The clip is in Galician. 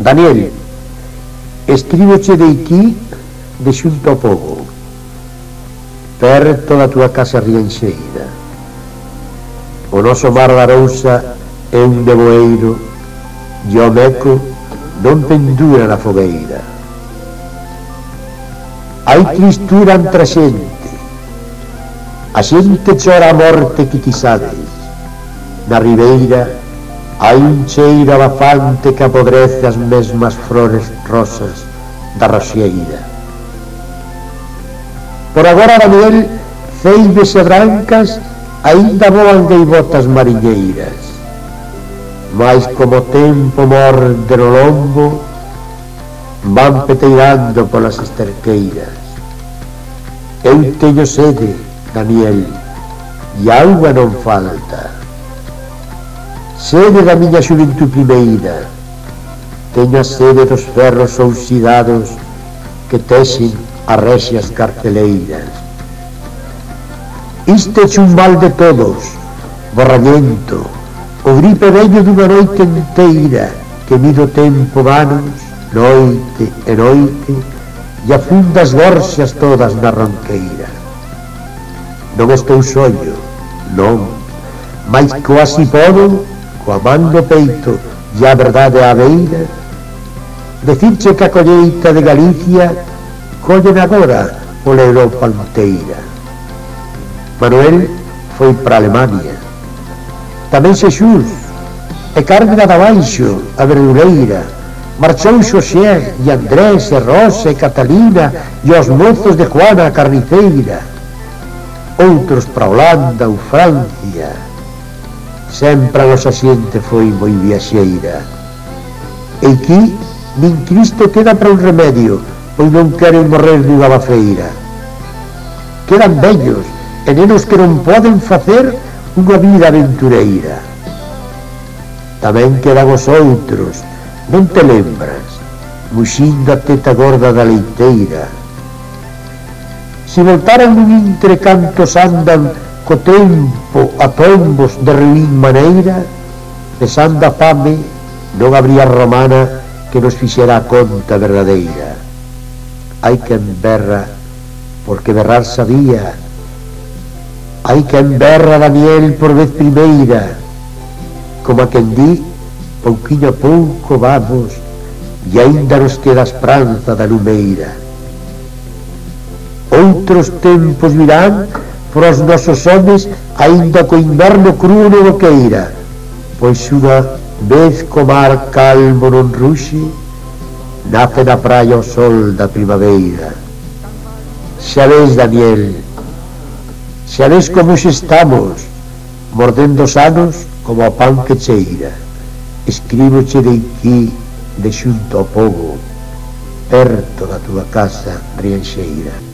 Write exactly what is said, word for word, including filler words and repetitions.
Daniel, escríboche de aquí de xunto ao pobo, perto da tua casa rianxeira. O noso mar da Arousa é un nevoeiro e o meco non pendura na fogueira. Hai tristura entre a xente, a xente chora a morte que ti sabes. Na ribeira hai un cheiro abafante que apodrece as mesmas flores rosas da roxeira. Por agora, Daniel, ceibes e brancas aínda voan gaivotas mariñeiras, mas como o tempo morde no lombo, van peteirando polas esterqueiras. Eu teño sede, Daniel, e auga non falta. Sede da miña xuventud primeira, teño a sede dos ferros oxidados que texen as rexias carteleiras. Isto é un mal de todos, borrallento, o gripe vello dunha noite enteira que mide o tempo vanos, noite e noite, e afunda as gorxas todas na ronqueira. Non estou sollo, non, mais coa así podo, coa man no peito e a verdade á beira, decirche que a colleita de Galicia collen agora pola Europa inteira. Manuel foi para Alemania, tamén Xesús, e Carmena da Baixo, a verdureira, marchou Xosé e Andrés e Rosa e Catalina e os mozos de Juana a carniceira, outros para Holanda ou Francia. Sempre a nosa xente foi moi viaxeira, e aquí nin Cristo queda para un remedio, pois non queren morrer dunha bafeira. Quedan vellos e nenos que non poden facer unha vida aventureira. Tamén quedan os outros, non te lembras, muxindo a teta gorda da leiteira. Se voltaran nun intre cantos andan co tempo a tombos de ruín maneira, pesando a fame non habría romana que nos fixera a conta verdadeira. Hai quen berra porque berrar sabía, hai quen berra, Daniel, por vez primeira, como a quen di, pouquiño a pouco vamos e aínda nos queda a esperanza da lumeira. Outros tempos virán por os nosos homes aínda co inverno cruo non o queira, pois unha vez co mar calmo non ruxe, nace na praia o sol da primavera. Xa ves, Daniel, xa ves como xe estamos, mordendo os anos como a pan que cheira. Escríboche de aquí, de xunto ao pobo, perto da tua casa rianxeira.